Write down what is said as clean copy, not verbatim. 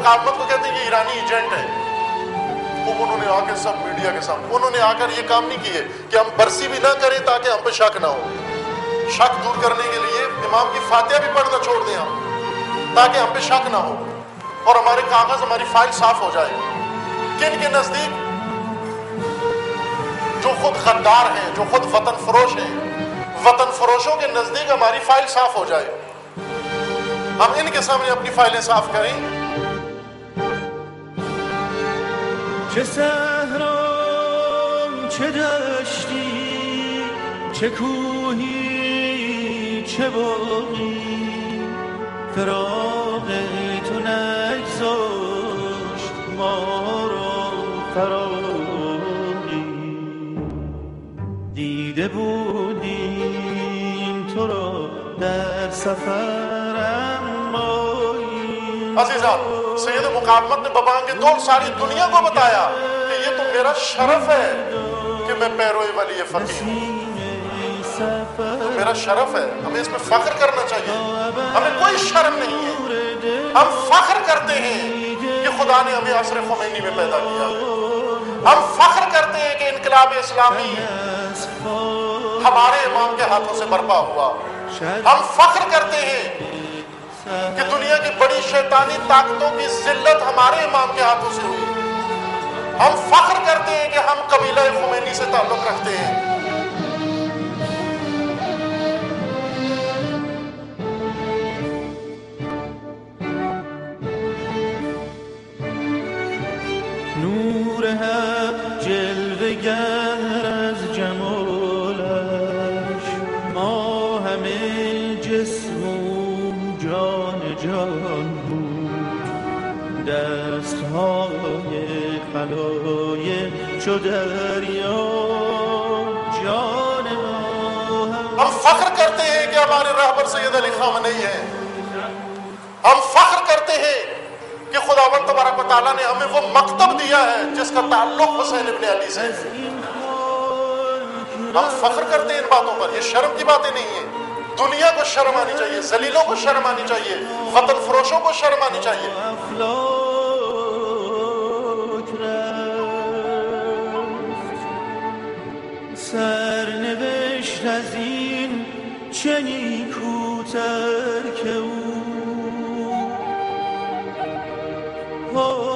मुकावमत को कहते हैं ये ईरानी एजेंट है। उन्होंने आकर सब मीडिया के सामने उन्होंने आकर ये काम नहीं किए कि हम बरसी भी ना करें ताकि हम पे शक ना हो। शक दूर करने के लिए इमाम की फातिहा भी पढ़ना छोड़ दें हम, ताकि हम पे शक ना हो और हमारे कागज हमारी फाइल साफ हो जाए। किन के नजदीक जो खुद गद्दार हैं, जो खुद वतन फरोश हैं, वतन फरोशों के नजदीक हमारी फाइल साफ हो जाए। हम इनके सामने अपनी फाइलें साफ करें। چه صحرا چه دشتی چه کوهی چه باغی فراق تو نگذاشت ما را فراغی دیده بودیم تو را در سفر امایی عزیزان सैयद मुकावमत ने बबांग के दौर सारी दुनिया को बताया कि ये तो मेरा शरफ है कि मैं पैरोए वली फकीर हूँ। तो मेरा शरफ है, हमें इसमें फख्र करना चाहिए, हमें कोई शर्म नहीं है। हम फख्र करते हैं कि खुदा ने हमें असर खुमैनी में पैदा किया। हम फख्र करते हैं कि इनकलाब इस्लामी हमारे इमाम के हाथों से बर्पा हुआ। हम फख्र करते हैं कि दुनिया की बड़ी शैतानी ताकतों की जिल्लत हमारे इमाम के हाथों से हुई। हम फख्र करते हैं कि हम कबीला खुमैनी से ताल्लुक रखते हैं। نور حق جلوه‌گر از جمالش ما همه جسم جان جان بود دستهای خلایق چو دریا جان ما हम फख्र करते हैं कि हमारे रहबर सैयद अली खामनेई हैं। हम फख्र करते हैं कि खुदावंद तबारक व तआला ने हमें वो मकतब दिया है जिसका ताल्लुक हुसैन इब्न अली से है। हम फख्र करते हैं इन बातों पर, ये शर्म की बातें नहीं है। दुनिया को शर्म आनी चाहिए, जलीलों को शर्म आनी चाहिए, वतन फरोशों को शर्म आनी चाहिए। سرنوشت از این چه نیکوتر که او